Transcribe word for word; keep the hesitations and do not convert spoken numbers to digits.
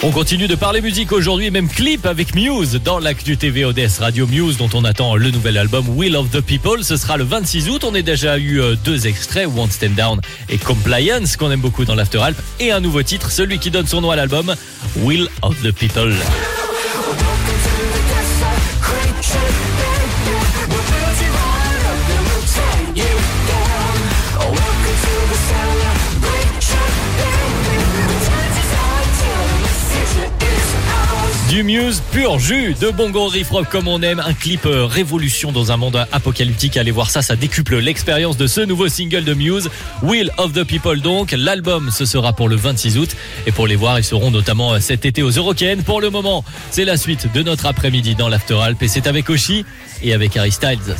On continue de parler musique aujourd'hui, même clip avec Muse dans l'actu T V O D S Radio. Muse dont on attend le nouvel album Will of the People. Ce sera le vingt-six août. On a déjà eu deux extraits, Won't Stand Down et Compliance, qu'on aime beaucoup dans l'After Alp. Et un nouveau titre, celui qui donne son nom à l'album, Will of the People. Du Muse pur jus, de bon gros riff rock comme on aime, un clip euh, révolution dans un monde apocalyptique. Allez voir ça, ça décuple l'expérience de ce nouveau single de Muse, Will of the People donc. L'album, ce sera pour le vingt-six août et pour les voir, ils seront notamment cet été aux Eurokéennes. Pour le moment, c'est la suite de notre après-midi dans l'After Alp et c'est avec Oshi et avec Harry Styles.